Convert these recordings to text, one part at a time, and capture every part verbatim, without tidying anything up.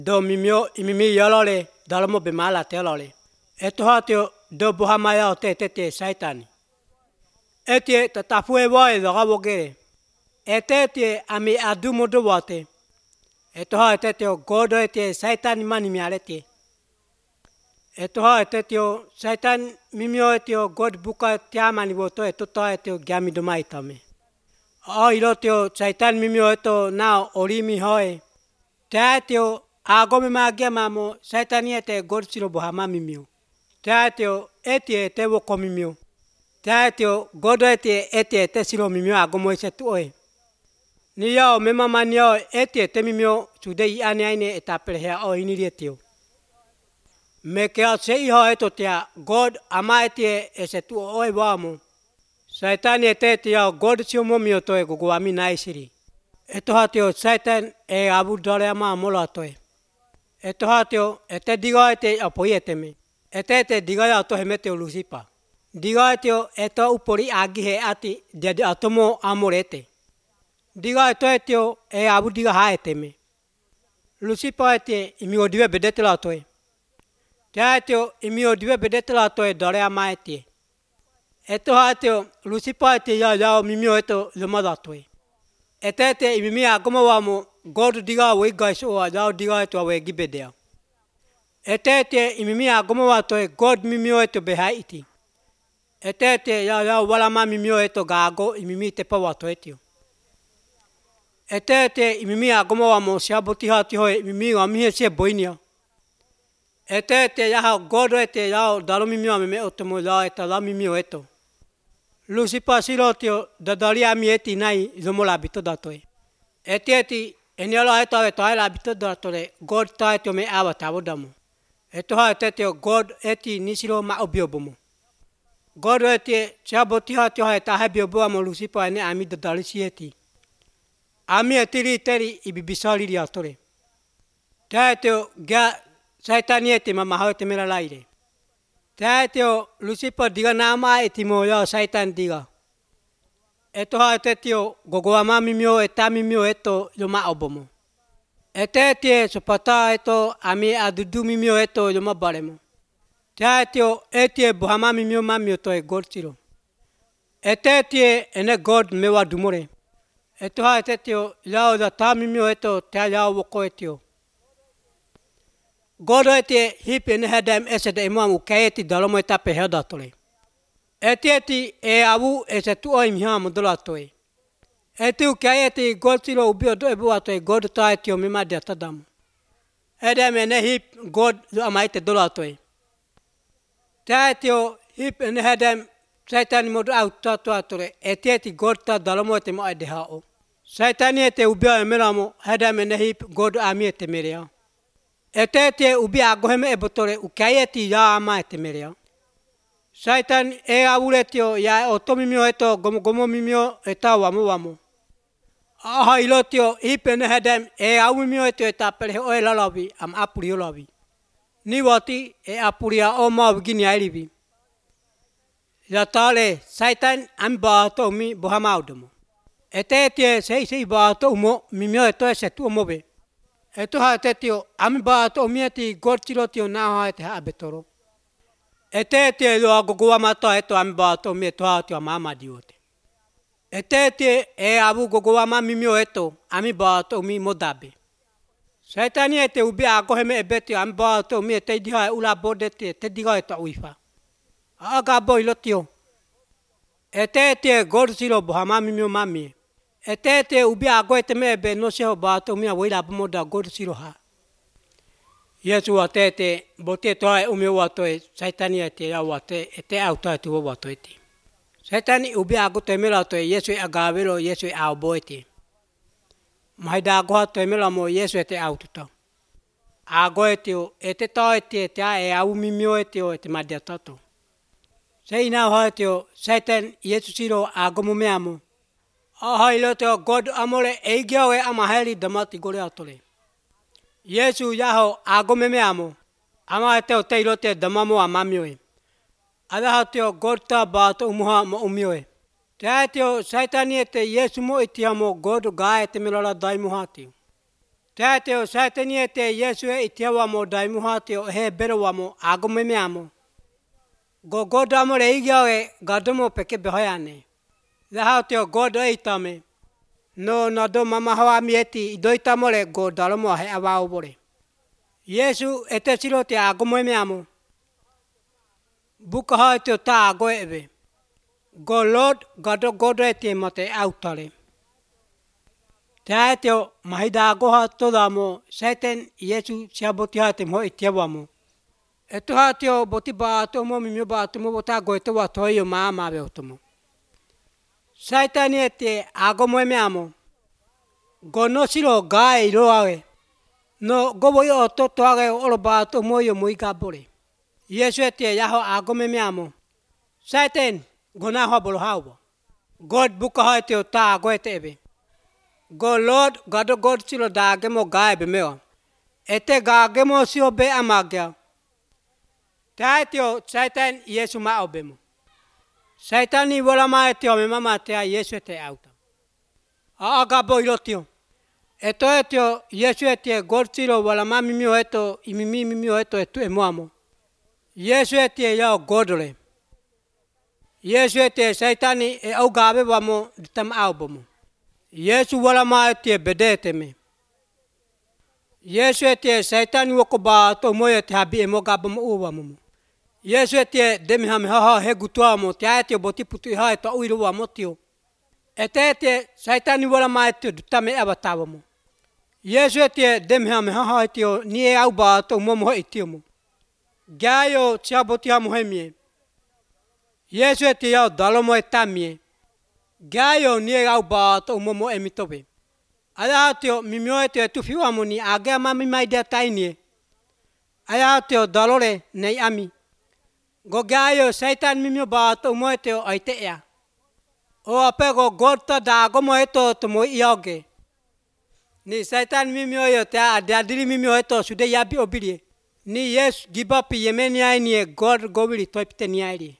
do mimio imimi yolole dalmo bemala telole eto hatio do bohamaya ote tete saitani etie tatafue boy do gabogere etetie ami adumo do wate eto ha etetio godo etie saitani mani mialete eto ha etetio saitan mimio etio god buka tiamani boto eto ta etio gami do maitame o ilotio saitan mimio eto na orimi hoe tatio agome magia mamo saitani ete god siro bohama mimio tatio etie te wo komimio tatio godo etie etie te siro mimio agomo esetu oe ni yao mema manio etie te mimio sudei ane aine etapelhea o inirietio mekea sei ho eto tia god ama etie esetu oe wamo saitani ete tia god sio momio toe gugu ami naisiri eto hatio saitan e abu dole ama mola toe eto hatio ete diga ete apoi eteme ete ete diga ya to hemete lusipa diga etio eto upori agi he ati jadi atomo amorete diga eto etio e abu diga ha eteme lusipa ete imi odiwe bedete la toe tatio imi odiwe bedete la toe dole ama ete eto hatio lusipa ete ya ya mimio eto lomada toe ete ete imi agoma wamo god diga we guys o ya diga eto we gibedea ete ete imi agoma wa toe god mimio eto behaiti ete ete ya ya wala ma mimio eto gago imi te pa wa toe tio ete ete imi agoma wamo siaboti hati hoe imi ami se boinia ete ete ya god ete ya dalo mimio me otomo ya eta la mimio eto lusipa silotio dadali ami eti nai zomola bito datoe eti eti eniolo eto eto ala bito datore god ta eto me awa tabodamo eto ha etetio god eti nisiro ma obiobomo god eti siaboti hati hoe ta hebiobo amo lusipa ene ami dadali sieti ami etiri teri ibibisali ri atore taetio ga saitani eti mama hoe temera laire tatio lucifer diga nama etimo yo saitan diga eto ha etetio gogo ama mimio etami mimio eto yoma obomo etetie sopata eto ami adudu mimio eto yoma baremo tatio etie bohama mimio mamio to e gortiro etetie ene god mewa dumore eto ha etetio yao da tami mimio eto ta yao woko etio godo ete hipe ne hadam esede imamu kaeti dalomo etape heda tole etieti e abu esetu o imha modola toe etu kaeti goltilo ubio do ebu atoe god taetio mima de tadam edem ene hip god amaite dola toe taetio hip ne hadam satan modu auto to atore etieti god ta dalomo ete mo edehao satani ete ubio emelamo hadam ene hip god amiete merea etete ubi agoheme ebotore ukayeti ya ama etemerea satan e abuletio ya otomimio eto gomo gomo mimio eta wamo wamo aha ilotio ipene hedem e awimio eto eta pele o lalabi am apuri olabi ni wati e apuria o ma begini ailibi ya tale satan amba to mi bohama udomo etete sei sei ba to mo mimio eto esetu mobe eto ha tetio ami ba to mieti gortiro tio na ha ete ha betoro etete lo agogo amato eto ami ba to mieto ha tio mama diote etete e abu gogo ama mimio eto ami ba to mi modabe saitani ete ubi agoheme ebetio ami ba to mi ete di ha ula bodete te diga eto uifa aga bo ilotio etete gortiro bohama mimio mami etete ubi ago eteme be no se obato mi awira bomoda god siroha yesu atete bote to umi wato saitani ete ya wate ete auto atu wato ete saitani ubi ago temela to yesu agavelo yesu auboete maida ago temela mo yesu ete auto to ago ete ete to ete ete e au mimio ete ete madiatato sei na ho ete saitan yesu siro ago mo meamo aha iloto god amore eigawe amaheli damati gore atole yesu yaho agome me amo ama ete ote ilote damamo amamioe ada hatio gorta bato umuha mo umioe tatio saitani ete yesu mo itiamo god gae te melola daimu hatio Tēteo saitani e te Yesu e te awa mo daimuha te o he bero mo ago me me amo. Go God amo re igia e gadomo peke behoiane. Laha te o God e itame. No nado mama hawa mi eti idoita mo re go dalomo he awa obore. Yesu e te siro te ago me me amo. Buka ha te o ta ago ebe. Go Lord gado God e te mate autare. Tēteo mahida agoha toda mo Satan Yesu siabotiha te mo itiawa mo. E tuha te o boti ba ato mo mimio ba ato mo bota go e te wa toi o maa mawe o tomo. Satan e te ago mo e me amo. Go no siro gae iro awe. No gobo i o toto age o oro ba ato mo i o mui gabore. Yesu e te yaho ago me me amo. Satan go na hoa bolo hawa. God buka ha te o ta ago e te ebe. Go Lord gado God silo da gemo gae be meo. Ete ga gemo sio be amagya. Taitio Satan Yesu ma obemo. Satani wala ma etio me mama te a Yesu te auta. A aga bo ilotio. Eto etio Yesu te God silo wala ma mimio eto imimi mimio eto etu e moamo. Yesu te yao Godole. Yesu te Satani e au gabe wamo ditam aubomo. Yesu wala ma te bedete me. Yesu te Satani wako ba to moye te habi e moga bomo uwa momo. Yesu te demi hame haha he gutua mo te ae te boti putu i hae ta uiru wa motio. E te te Satani wala ma te dutame awa tawa mo. Yesu te demi hame haha te o ni e au ba to momo ho itio mo. Gai o tia boti hamo he mie. Yesu te yao dalomo e tamie. Gai o ni e au ba to momo e mitobe. Aya teo mimio e te tufiu amo ni agea mami mai dea tainie. Aya teo dalore nei ami. Go gai o Satan mimio ba to mo e teo aite ea. O ape go gorta da gomo e to to mo i auge. Ni Satan mimio e te a deadiri mimio e to sude yabi obirie. Ni yes give up yemeni ai ni e God gobiri toipite ni airi.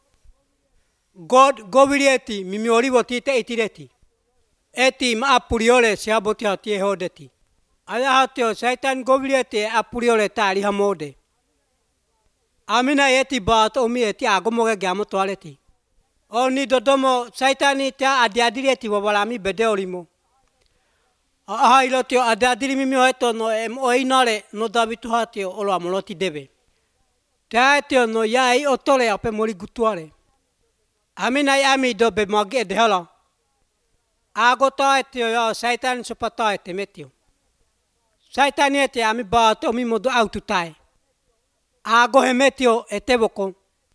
God gobiri eti mimio rivo tite itireti. Eti ma apuriole si aboti hati e hodeti. Aya hateo Satan gobiri eti apuriole tari hamode. Amina eti baat omi eti agomoge gamo toaleti. O ni dodomo Satani te adiadiri eti wabalami bede orimo. Aha ilotio adiadiri mimio eto no em oinare no davitu hateo olo amoloti debe. Te etio no yai otole ape mori gutuare. Amina yami dobe magi de hala. Ago ta etio ya Satan sopata ete metio. Satan ete ami baat omi modo aututai. Ago he metio ete boko.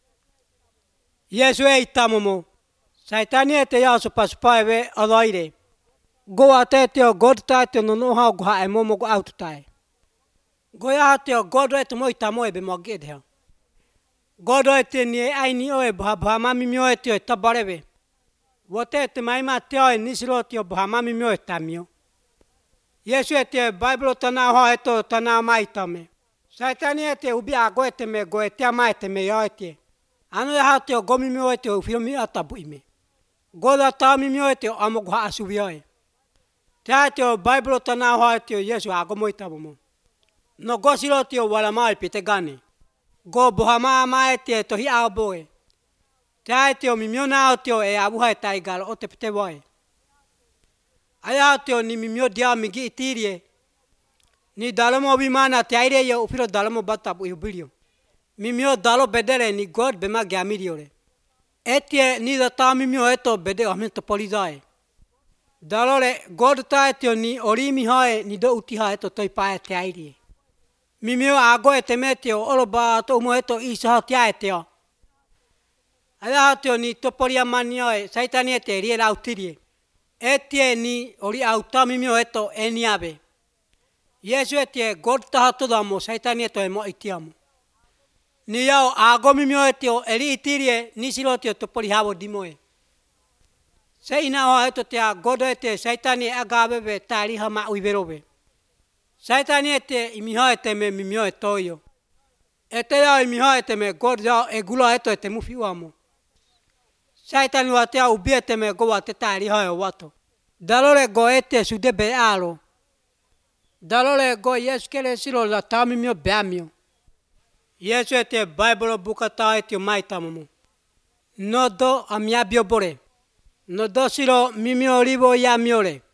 Yesu e itamomo. Satan ete ya sopa sopa ewe aloire. Go ate etio God ta etio no no hao goha e momo go aututai. Go ya etio God ete mo itamo ebe magi de hala. God ete ni e aini o e baha baha mami mio etio e tabarebe. Wote te maima teo e nisiro teo bahamami mio e tamio. Yesu e te Bible tana hoa eto tana maitame. Satani e te ubi ago e te me go e te ama e te me yo e te. Ano e ha teo gomi mio e te ufio mi atabu ime. Goda taami mio e te amo goha asubi oe. Te ha teo Bible tana hoa e teo Yesu ago moitabu mo. No gosiro teo wala mai pite gane. Go bohama ama e te tohi aoboe. Te ae teo mimio nao teo e abuha e taigalo o te pete wae. Aya teo ni mimio dia migi itirie. Ni dalomo bimana te aire yo upiro dalomo batapu iubirio. Mimio dalo bedere ni God bema giamiriore. Etie ni da ta mimio eto bede o hamento polizae. Dalore God ta etio ni orimi hae ni do utiha eto toi pae te aire. Mimio ago e te meteo olo ba to umo eto isa hatia eteo. Aya hateo ni toporia manio e Satani e te rie rautirie. Etie ni ori autami mio eto eni abe. Yesu e te God taha toda mo Satani e to e mo itiamo. Ni yao agomi mio etio eri itirie nisiro teo topori havo dimoe. Se ina hoa eto te a God e te Satani e agabebe tari hama uiverobe. Satani e te imiha e te me mimio e toio. E te yao imiha e te me God yao e gula eto e te mufi uamo. Satani wa te au biete me goa te tari hae o wato. Dalore go ete sudebe alo. Dalole go Yesu kele silo la tami mio beamio. Yesu ete Bible buka ta ete maitamu. No do amia biobore. No do silo mimio olivo ya miore.